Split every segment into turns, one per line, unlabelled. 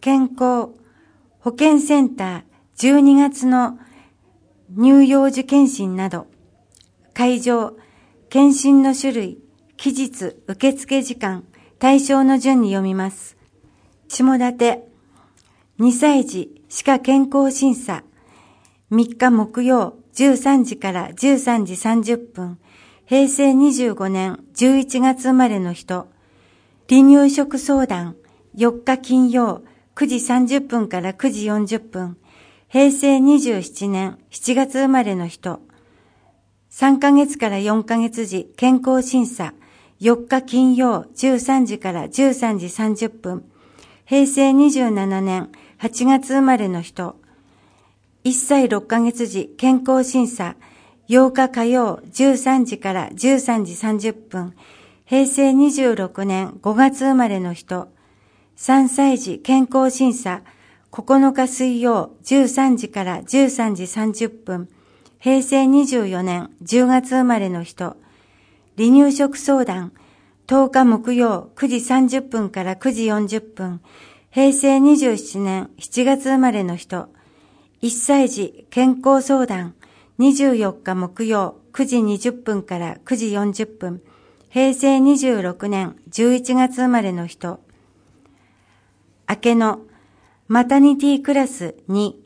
健康保健センター12月の乳幼児検診など、会場、検診の種類、期日、受付時間、対象の順に読みます。下館、2歳児歯科健康審査、3日木曜13時から13時30分、平成25年11月生まれの人、離乳食相談、4日金曜9時30分から9時40分、平成27年7月生まれの人、3ヶ月から4ヶ月時健康審査、4日金曜13時から13時30分、平成27年8月生まれの人、1歳6ヶ月時健康審査、8日火曜13時から13時30分、平成26年5月生まれの人、3歳児健康審査、9日水曜13時から13時30分、平成24年10月生まれの人、離乳食相談、10日木曜9時30分から9時40分、平成27年7月生まれの人、1歳児健康相談、24日木曜9時20分から9時40分、平成26年11月生まれの人、明けのマタニティクラス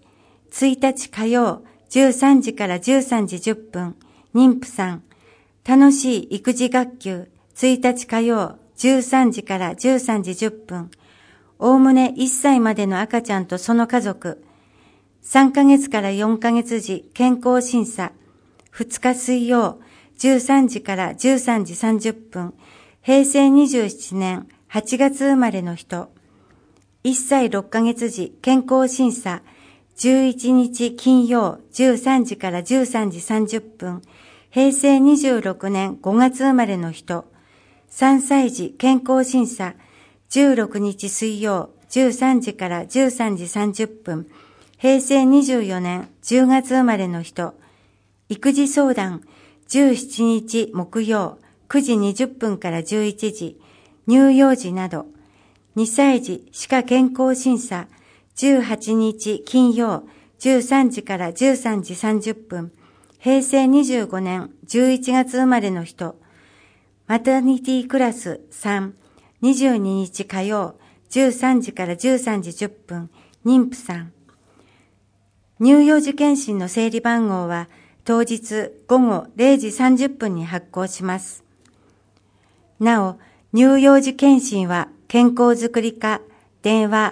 2、1日火曜13時から13時10分、妊婦さん、楽しい育児学級1日火曜13時から13時10分、おおむね1歳までの赤ちゃんとその家族、3ヶ月から4ヶ月時健康審査、2日水曜13時から13時30分、平成27年8月生まれの人、1歳6ヶ月時健康審査、11日金曜13時から13時30分、平成26年5月生まれの人、3歳児健康審査、16日水曜13時から13時30分、平成24年10月生まれの人、育児相談、17日木曜9時20分から11時、乳幼児など、2歳児歯科健康審査、18日金曜13時から13時30分、平成25年11月生まれの人、マタニティクラス3、22日火曜13時から13時10分、妊婦さん。乳幼児検診の整理番号は当日午後0時30分に発行します。なお、乳幼児検診は健康づくり課電話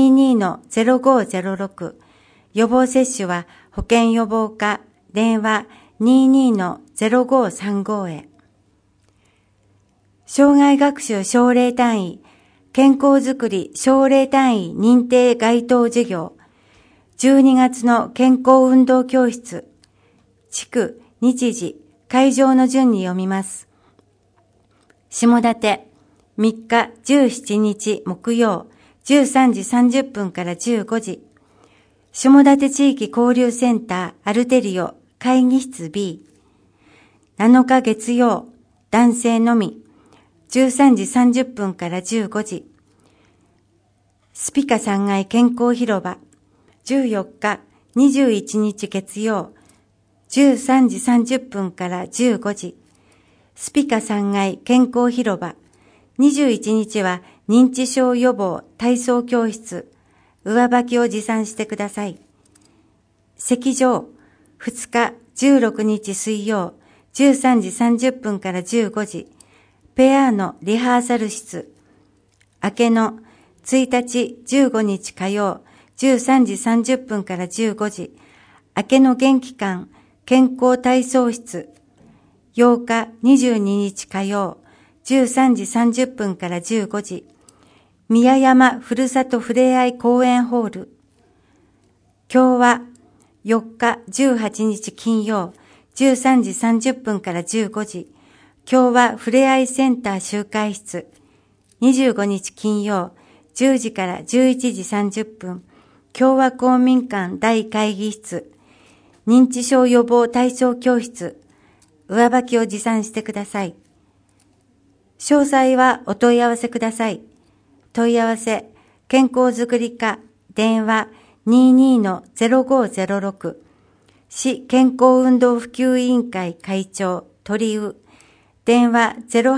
22-0506、予防接種は保健予防課電話 22-0535 へ。障害学習奨励単位健康づくり奨励単位認定該当授業、12月の健康運動教室、地区、日時、会場の順に読みます。下館、3日17日木曜、13時30分から15時、下館地域交流センターアルテリオ会議室 B、7日月曜、男性のみ、13時30分から15時、スピカ3階健康広場、14日、21日月曜、13時30分から15時、スピカ3階健康広場、21日は認知症予防体操教室、上履きを持参してください。席上、2日16日水曜、13時30分から15時、ペアのリハーサル室、明けの1日15日火曜、13時30分から15時、明けの元気館健康体操室、8日22日火曜、13時30分から15時、宮山ふるさとふれあい公園ホール。今日は4日18日金曜、13時30分から15時、今日はふれあいセンター集会室。25日金曜、10時から11時30分、共和公民館大会議室。認知症予防体操教室。上履きを持参してください。詳細はお問い合わせください。問い合わせ、 健康づくり課、電話 22-0506、市健康運動普及委員会会長、鳥生、電話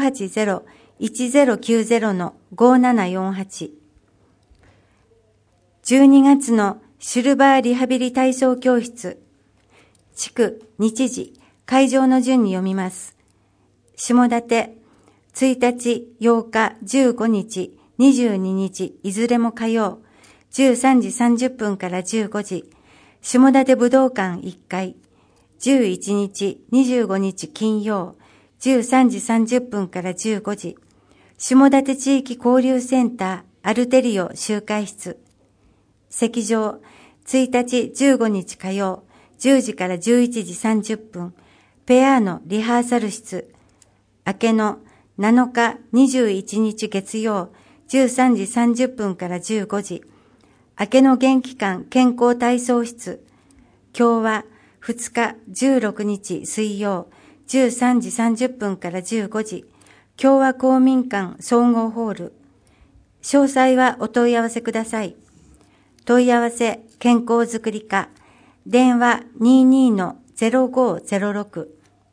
080-1090-5748。12月のシルバーリハビリ体操教室、地区、日時、会場の順に読みます。下館、1日、8日、15日、22日、いずれも火曜、13時30分から15時、下館武道館1階、11日、25日金曜、13時30分から15時、下館地域交流センターアルテリオ集会室、席上、1日15日火曜、10時から11時30分、ペアのリハーサル室、明けの7日21日月曜、13時30分から15時、明けの元気館健康体操室、今日は2日16日水曜、13時30分から15時、共和公民館総合ホール。詳細はお問い合わせください。問い合わせ健康づくり課、電話 22-0506。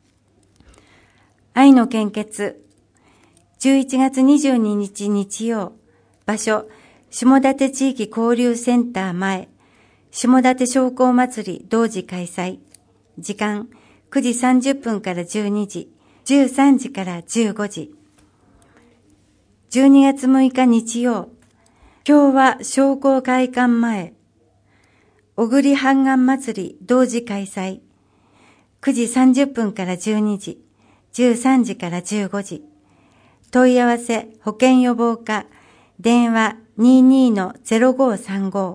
愛の献血、11月22日日曜、場所、下館地域交流センター前、下館商工祭り同時開催。時間、9時30分から12時、13時から15時。12月6日日曜、今日は商工会館前、小栗半岸祭り同時開催。9時30分から12時、13時から15時。問い合わせ保健予防課、電話 22-0535。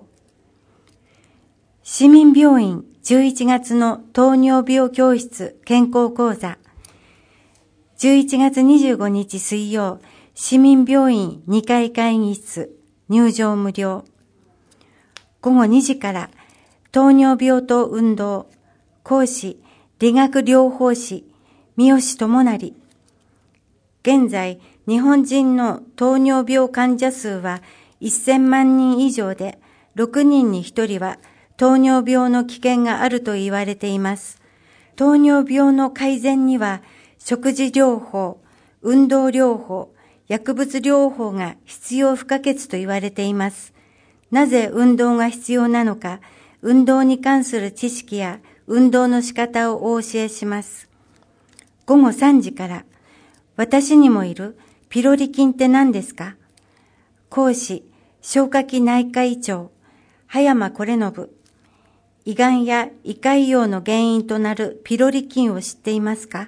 市民病院11月の糖尿病教室健康講座。11月25日水曜、市民病院2階会議室、入場無料。午後2時から、糖尿病と運動、講師、理学療法士、三好智成。現在、日本人の糖尿病患者数は1000万人以上で、6人に1人は糖尿病の危険があると言われています。糖尿病の改善には、食事療法、運動療法、薬物療法が必要不可欠と言われています。なぜ運動が必要なのか、運動に関する知識や運動の仕方をお教えします。午後3時から、私にもいるピロリ菌って何ですか？講師、消化器内科医長、葉山是信。胃がんや胃潰瘍の原因となるピロリ菌を知っていますか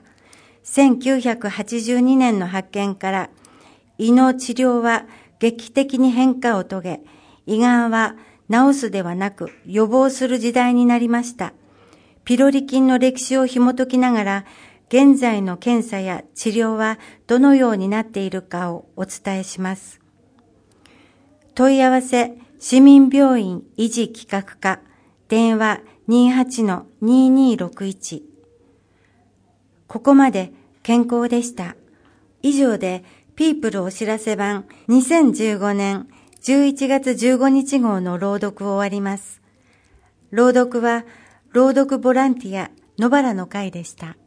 ？1982年の発見から、胃の治療は劇的に変化を遂げ、胃がんは治すではなく予防する時代になりました。ピロリ菌の歴史を紐解きながら、現在の検査や治療はどのようになっているかをお伝えします。問い合わせ、市民病院維持企画課、電話 28-2261。ここまで健康でした。以上で、ピープルお知らせ版2015年11月15日号の朗読を終わります。朗読は、朗読ボランティア野原の会でした。